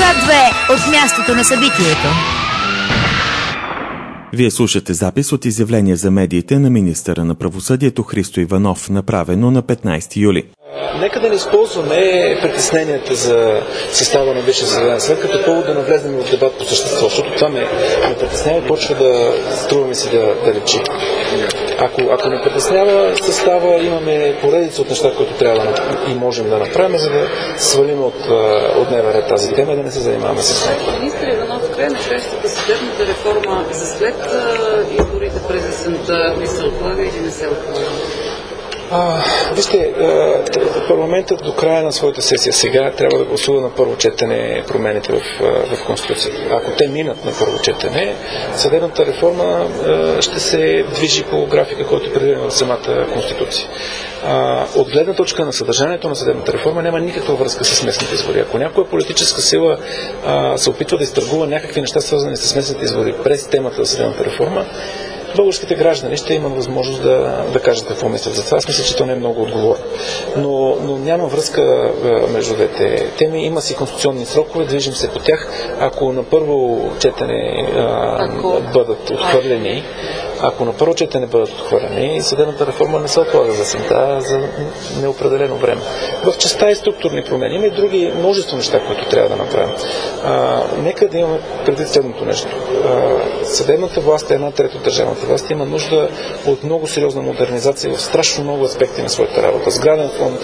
Скок 2 от мястото на събитието. Вие слушате запис от изявление за медиите на министъра на правосъдието Христо Иванов, направено на 15 юли. Нека да не използваме притесненията за състава на Висшия съдебен съвет като повод да навлезем в дебат по същество, защото това ме притеснява и почва да струва ми се да лечи. Ако не притеснява състава, имаме поредица от неща, които трябва и можем да направим, за да свалим от дневен ред тази тема и да не се занимаваме с нея. Министър Иванов, в край на кращата съдебната реформа за след изборите през есента ли се отлага или не се отлага? Вижте, парламентът до края на своята сесия сега трябва да гласува на първо четене промените в Конституцията. Ако те минат на първо четене, съдебната реформа ще се движи по графика, който е предвиден в самата Конституция. От гледна точка на съдържанието на съдебната реформа няма никаква връзка с местните избори. Ако някоя политическа сила се опитва да изтъргува някакви неща, свързани с местните избори през темата за съдебната реформа, българските граждани ще имат възможност да кажат какво мислят за това. Аз мисля, че то не е много отговорно. Но няма връзка между двете теми. Има си конституционни срокове, движим се по тях. Ако на първо четене бъдат отхвърлени, съдебната реформа не се отлага за есента, за неопределено време. В частта и структурни промени има и други множество неща, които трябва да направим. Нека да имаме предвид следното нещо. Съдебната власт е една трета от държавната власт, има нужда от много сериозна модернизация в страшно много аспекти на своята работа. Сграден фонд,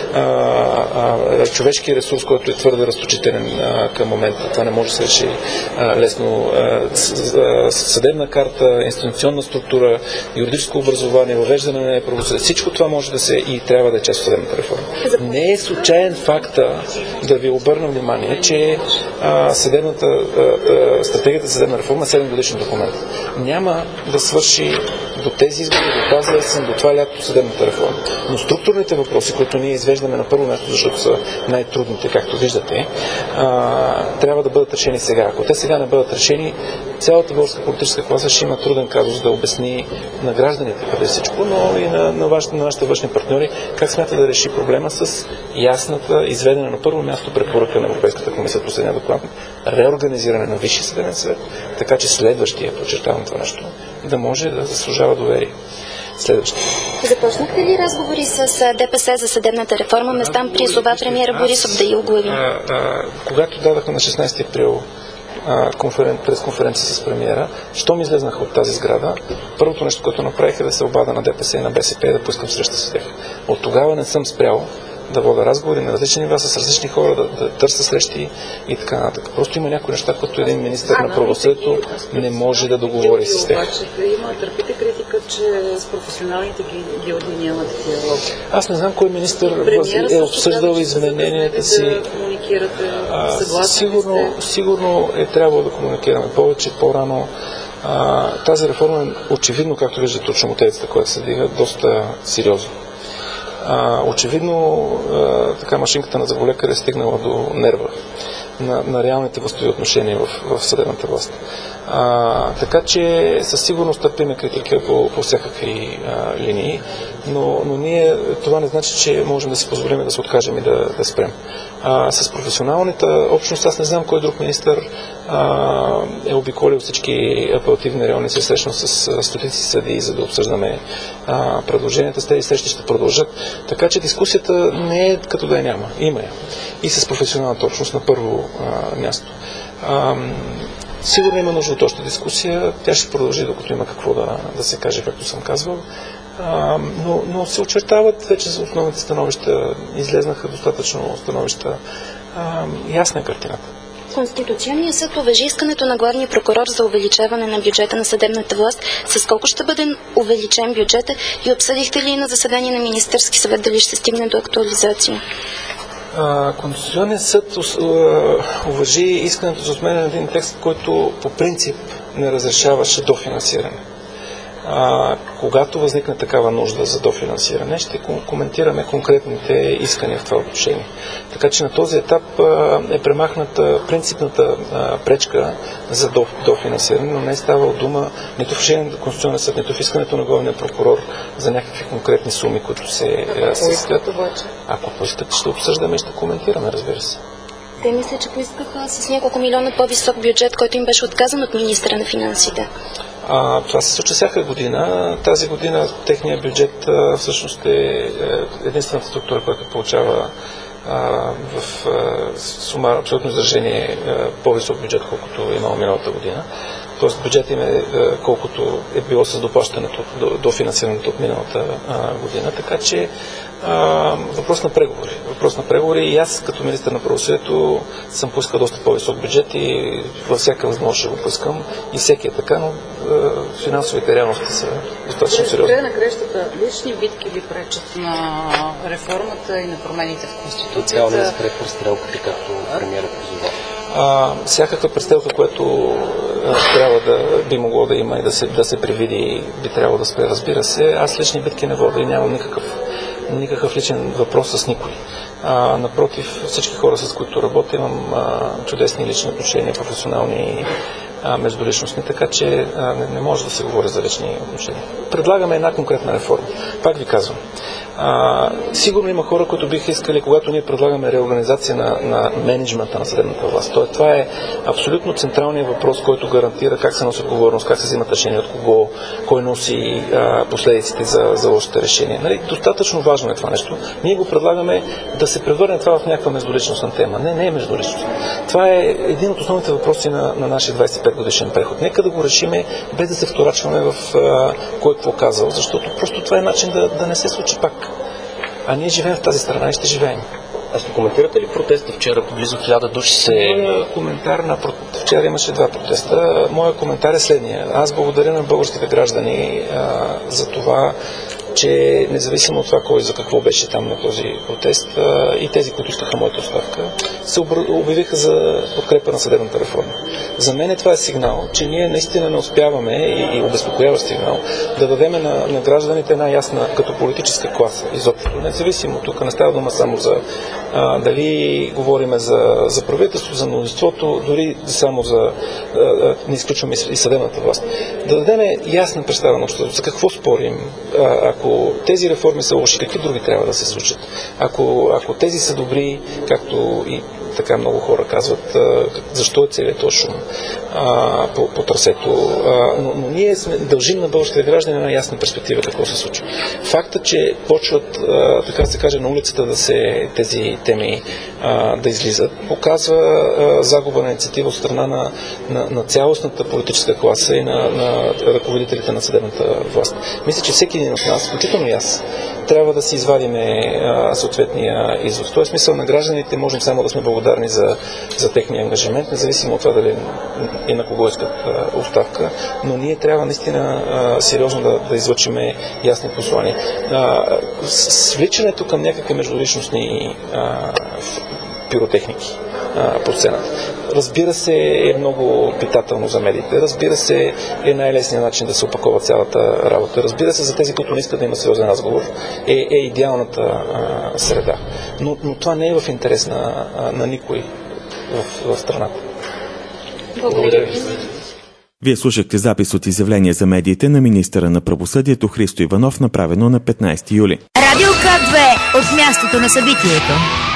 човешки ресурс, който е твърде разточителен към момента. Това не може да се реши лесно. Съдебна карта, институционна структура, юридическо образование, въвеждане на правосъдие. Всичко това може да се и трябва да е част от съдебната реформа. Не е случайен факта да ви обърна внимание, че стратегията за съдебна реформа е 7 годишен документ. Няма да свърши до тези избори, до тази есен, до това лято съдебната реформа. Но структурните въпроси, които ние извеждаме на първо място, защото са най-трудните, както виждате, трябва да бъдат решени сега. Ако те сега не бъдат решени, цялата българска политическа класа ще има труден казус да обясни на гражданите преди всичко, но и на нашите външни партньори как смята да реши проблема с ясната, изведена на първо място препоръка на Европейската комисия по последния доклад, реорганизиране на Висшия съдебен съвет, така че следващия, подчертавам това нещо, да може да заслужава доверие. Следващия. Започнахте ли разговори с ДПС за съдебната реформа? Местан призова премиера Борисов да я оглави. Когато дадахме на 16 април пресконференция с премиера, щом излезнах от тази сграда, първото нещо, което направих е да се обада на ДПС и на БСП и да поискам среща с тях. От тогава не съм спрял да водя разговори на различни нива с различни хора, да търся срещи и така нататък. Просто има някои неща, които един министър на правосъдието не може да договори с тях. Търпите критика, че с професионалните гилдии нямат диалог. Аз не знам кой министър е обсъждал измененията си. Сигурно е трябвало да комуникираме повече, по-рано. Тази реформа е очевидно, както виждате от шумотевицата, която се дига, доста сериозно. Очевидно така машинката на зъболекар е стигнала до нерва на реалните властови отношения в съдебната власт. Така че със сигурност търпиме критика по всякакви линии, но ние, това не значи, че можем да си позволим да се откажем и да спрем. С професионалната общност, аз не знам кой друг министър е обиколил всички апелативни райони, се срещнал с стотици съдии, за да обсъждаме предложенията. С тези срещи ще продължат. Така че дискусията не е като да я няма. Има я. И с професионалната общност на първо място. Сигурно има нужда от още дискусия. Тя ще продължи, докато има какво да се каже, както съм казвал. Но се очертават вече за основните становища. Излезнаха достатъчно становища. Ясна е картината. Конституционният съд уважи искането на главния прокурор за увеличаване на бюджета на съдебната власт. С колко ще бъде увеличен бюджета и обсъдихте ли на заседание на Министерски съвет дали ще стигне до актуализация? Конституционният съд уважи искането за отменяне на един текст, който по принцип не разрешаваше дофинансиране. Когато възникне такава нужда за дофинансиране, ще коментираме конкретните искания в това отношение. Така че на този етап е премахната принципната пречка за дофинансиране, но не е ставало дума нито в решение на Конституционния съд, нито в искането на главния прокурор за някакви конкретни суми, които се искат. Ако поискат, ще обсъждаме и ще коментираме, разбира се. Те мисля, че поискаха с няколко милиона по-висок бюджет, който им беше отказан от министъра на финансите. Това се случва всяка година. Тази година техният бюджет всъщност е единствената структура, която получава в сума абсолютно изражение по-висок бюджет, колкото е имало миналата година. Тоест бюджет им е колкото е било с доплащането до финансирането от миналата година. Така че въпрос на преговори. И аз като министър на правосъдието съм поискал доста по-висок бюджет и във всяка възможност ще го поискам. И всеки е така, но финансовите реалности са достатъчно сериозни. Края на крещата, лични битки ви пречат на реформата и на промените в Конституцията? Цяло не спре престрелката, както премиерът призова. Всякаква престрелка, което би могло да има и да се предвиди, би трябвало да спре, разбира се. Аз лични битки не водя и нямам никакъв личен въпрос с никой. Напротив, всички хора, с които работя, имам чудесни лични отношения, професионални, междуличностни, така че не може да се говори за лични отношения. Предлагаме една конкретна реформа. Пак ви казвам. Сигурно има хора, които биха искали, когато ние предлагаме реорганизация на мениджмънта на съдебната власт. Това е абсолютно централният въпрос, който гарантира как се носи отговорност, как се взимат решения от кого, кой носи последиците за лошите решения. Нали? Достатъчно важно е това нещо. Ние го предлагаме да се превърне това в някаква междуличностна тема. Не е междуличност. Това е един от основните въпроси на нашия 25 годишен преход. Нека да го решиме без да се вторачваме в кой какво казал, защото просто това е начин да не се случи пак. А ние живеем в тази страна и ще живеем. А ще коментирате ли протеста вчера? Близо 1000 души Моя коментар вчера имаше 2 протеста. Моя коментар е следния. Аз благодаря на българските граждани за това, че независимо от това кой за какво беше там на този протест, и тези, които искаха моята оставка, се обявиха за подкрепа на съдебната реформа. За мен това е сигнал, че ние наистина не успяваме и обезпокоява сигнал да дадем на гражданите една ясна като политическа класа изобщо. Независимо, тук не става дума само за дали говориме за правителство, за мнозинството, дори само не изключваме и съдебната власт. Да дадем ясна представа на обществото за какво спорим. Ако тези реформи са лоши, какви други трябва да се случат? Ако тези са добри, както и така много хора казват, защо е целият този шум по трасето. Но ние дължим на българските граждани една ясна перспектива какво се случва. Факта, че почват, така се каже, на улицата тези теми да излизат, показва загуба на инициатива от страна на цялостната политическа класа и на ръководителите на съдебната власт. Мисля, че всеки един от нас, включително и аз, трябва да си извадиме съответния извод. В този смисъл на гражданите можем само да сме благодарни за техния ангажимент, независимо от това дали и на кого искат оставка, но ние трябва наистина сериозно да излъчиме ясни послания. Свличането към някакви междуличностни пиротехники по сцената. Разбира се, е много питателно за медиите. Разбира се, е най-лесният начин да се опакова цялата работа. Разбира се, за тези, които не искат да има сериозен разговор, е идеалната среда. Но това не е в интерес на никой в страната. Благодаря ви. Вие слушахте запис от изявление за медиите на министъра на правосъдието Христо Иванов, направено на 15 юли. Радио К2 от мястото на събитието.